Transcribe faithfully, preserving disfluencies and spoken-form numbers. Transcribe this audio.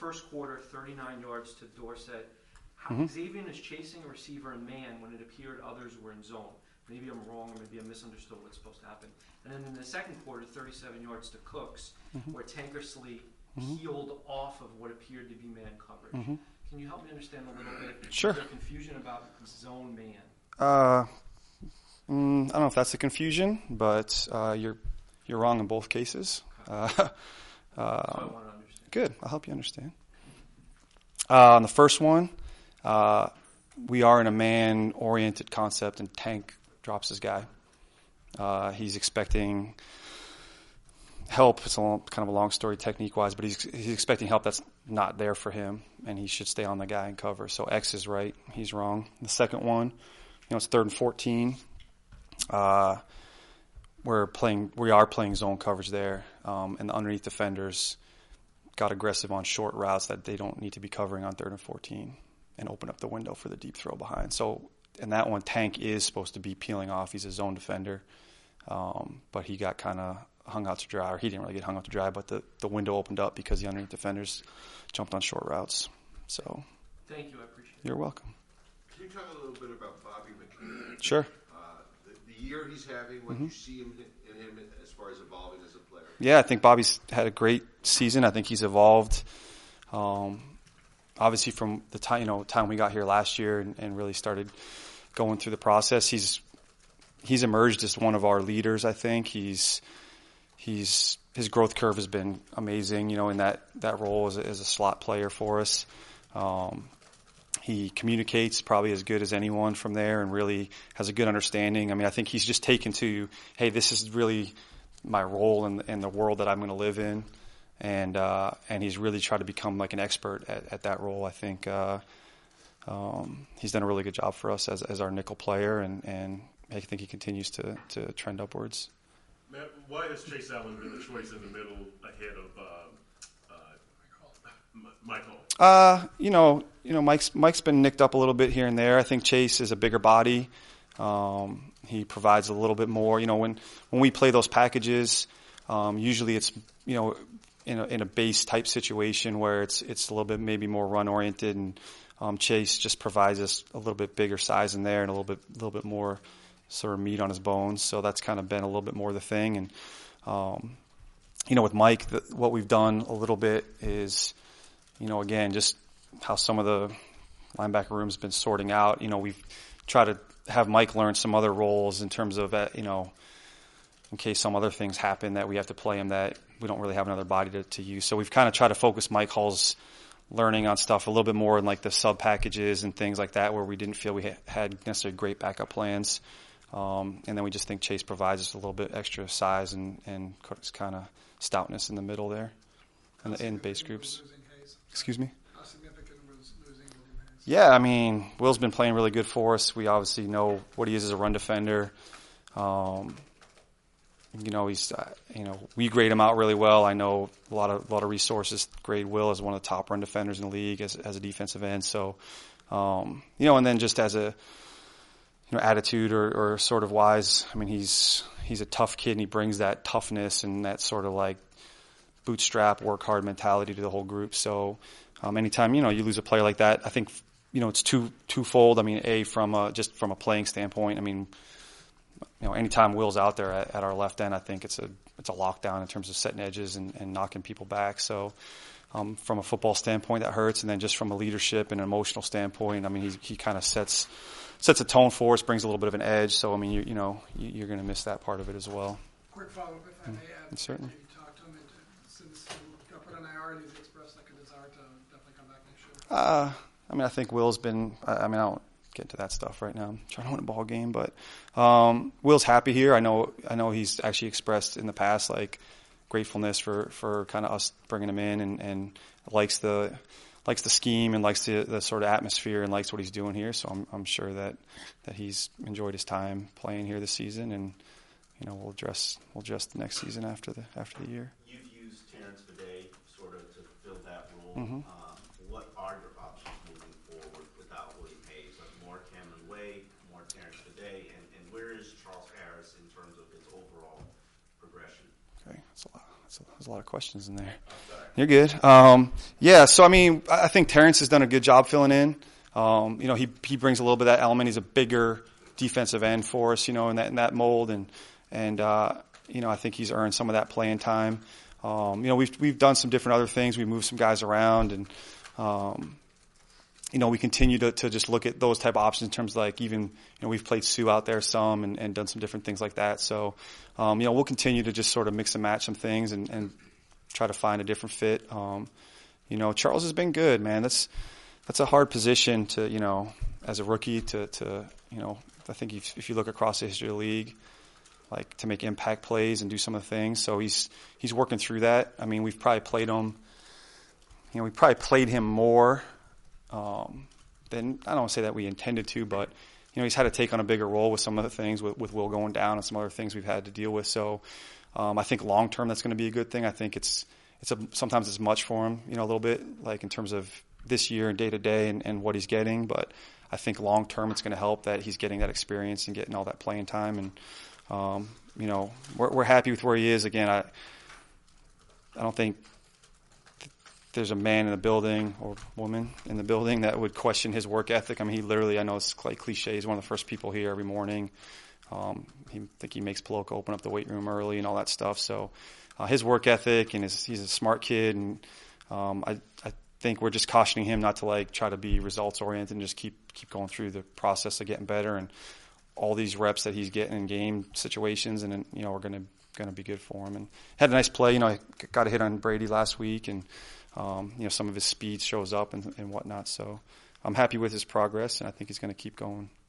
first quarter, thirty-nine yards to Dorsett. How, Mm-hmm. Xavier is chasing a receiver in man when it appeared others were in zone. Maybe I'm wrong, or maybe I misunderstood what's supposed to happen. And then in the second quarter, thirty-seven yards to Cooks, Mm-hmm. where Tankersley Mm-hmm. peeled off of what appeared to be man coverage. Mm-hmm. Can you help me understand a little bit? Sure. Is there confusion about zone man? Uh, mm, I don't know if that's a confusion, but uh, you're you're wrong in both cases. Uh, That's uh, what I want to understand. good. I'll help you understand. Uh, on the first one, uh, we are in a man-oriented concept, and Tank drops his guy. Uh, he's expecting help. It's a long, kind of a long story technique-wise, but he's he's expecting help that's not there for him, and he should stay on the guy and cover. So X is right. He's wrong. The second one, you know, it's third and fourteen. Uh, we're playing. We are playing zone coverage there, um, and the underneath defenders got aggressive on short routes that they don't need to be covering on third and fourteen, and open up the window for the deep throw behind. So in that one, Tank is supposed to be peeling off. He's a zone defender, um, but he got kind of hung out to dry, or he didn't really get hung out to dry, but the, the window opened up because the underneath defenders jumped on short routes. So Thank you, I appreciate it. you're welcome. Can you talk a little bit about Bobby McKinnon? Sure. Uh, the, the year he's having, what Mm-hmm. you see him, in him as far as evolving as a player? Yeah, I think Bobby's had a great season. I think he's evolved. Um, obviously, from the time you know time we got here last year and, and really started going through the process, he's he's emerged as one of our leaders. I think he's he's his growth curve has been amazing. You know, in that that role as a, as a slot player for us. Um, He communicates probably as good as anyone from there and really has a good understanding. I mean, I think he's just taken to, hey, this is really my role in, in the world that I'm going to live in. And uh, and he's really tried to become like an expert at, at that role. I think uh, um, he's done a really good job for us as, as our nickel player, and, and I think he continues to, to trend upwards. Matt, why has Chase Allen been the choice in the middle ahead of uh, uh, Michael? Uh, you know, you know, Mike's Mike's been nicked up a little bit here and there. I think Chase is a bigger body. Um, he provides a little bit more. You know, when when we play those packages, um, usually it's you know in a in a base type situation where it's it's a little bit maybe more run oriented, and um, Chase just provides us a little bit bigger size in there and a little bit a little bit more sort of meat on his bones. So that's kind of been a little bit more the thing. And um, you know, with Mike, the, what we've done a little bit is, you know, again, just how some of the linebacker room's been sorting out. You know, we've tried to have Mike learn some other roles in terms of, uh, you know, in case some other things happen that we have to play him that we don't really have another body to, to use. So we've kind of tried to focus Mike Hall's learning on stuff a little bit more in like the sub packages and things like that, where we didn't feel we ha- had necessarily great backup plans. Um, and then we just think Chase provides us a little bit extra size and, and kind of stoutness in the middle there in, in base groups. Excuse me? How significant was losing William Hayes? Yeah, I mean, Will's been playing really good for us. We obviously know what he is as a run defender. Um, you know, he's, uh, you know, we grade him out really well. I know a lot of a lot of resources grade Will as one of the top run defenders in the league as as a defensive end. So, um, you know, and then just as a you know attitude or, or sort of wise, I mean, he's he's a tough kid and he brings that toughness and that sort of like bootstrap, work hard mentality to the whole group. So, um, anytime, you know, you lose a player like that, I think, you know, it's two, twofold. I mean, A, from a, just from a playing standpoint, I mean, you know, anytime Will's out there at, at our left end, I think it's a, it's a lockdown in terms of setting edges and, and knocking people back. So, um, from a football standpoint, that hurts. And then just from a leadership and an emotional standpoint, I mean, he, he kind of sets, sets a tone for us, brings a little bit of an edge. So, I mean, you, you know, you, you're going to miss that part of it as well. Quick follow-up, if I may add. Certainly. You talked to him, and since he got put on I R and he's expressed like a desire to definitely come back next year. Uh, I mean, I think Will's been, I, I mean, I don't get into that stuff right now. I'm trying to win a ball game, but, um, Will's happy here. I know, I know he's actually expressed in the past, like, gratefulness for, for kind of us bringing him in and, and likes the, likes the scheme and likes the, the sort of atmosphere and likes what he's doing here. So I'm, I'm sure that, that he's enjoyed his time playing here this season, and, you know, we'll address, we'll address the next season after the, after the year. You've used Terrence Fede sort of to fill that role. Mm-hmm. Um, what are your options moving forward without William Hayes? Like more Cameron Wade, more Terrence Fede, and, and where is Charles Harris in terms of his overall progression? Okay, that's a lot. That's a, there's a lot of questions in there. I'm sorry. You're good. Um, yeah, so I mean, I I think Terrence has done a good job filling in. Um, you know, he he brings a little bit of that element. He's a bigger defensive end for us, you know, in that in that mold, and and uh, you know, I think he's earned some of that playing time. Um, you know, we've we've done some different other things. We moved some guys around, and um, you know, we continue to to just look at those type of options in terms of like even you know we've played Sue out there some and, and done some different things like that. So um, you know, we'll continue to just sort of mix and match some things and, and try to find a different fit. Um, you know, Charles has been good, man. That's that's a hard position to, you know, as a rookie to, to you know, I think if, if you look across the history of the league, like to make impact plays and do some of the things. So he's he's working through that. I mean, we've probably played him, you know, we probably played him more um, than, I don't want to say that we intended to, but, you know, he's had to take on a bigger role with some of the things with, with Will going down and some other things we've had to deal with. So um, I think long term that's going to be a good thing. I think it's it's a, sometimes it's much for him, you know, a little bit, like in terms of this year and day to day and, and what he's getting. But I think long term it's going to help that he's getting that experience and getting all that playing time. And um, you know, we're, we're happy with where he is. Again, I I don't think th- there's a man in the building or woman in the building that would question his work ethic. I mean, he literally, I know it's like cliche, he's one of the first people here every morning. Um, he, I think he makes Paloka open up the weight room early and all that stuff. So uh, his work ethic and his, he's a smart kid. And um, I, I think we're just cautioning him not to like try to be results oriented and just keep keep going through the process of getting better. And all these reps that he's getting in game situations, and you know, we're gonna gonna be good for him. And had a nice play. You know, I got a hit on Brady last week, and um, you know, some of his speed shows up and, and whatnot. So I'm happy with his progress, and I think he's going to keep going.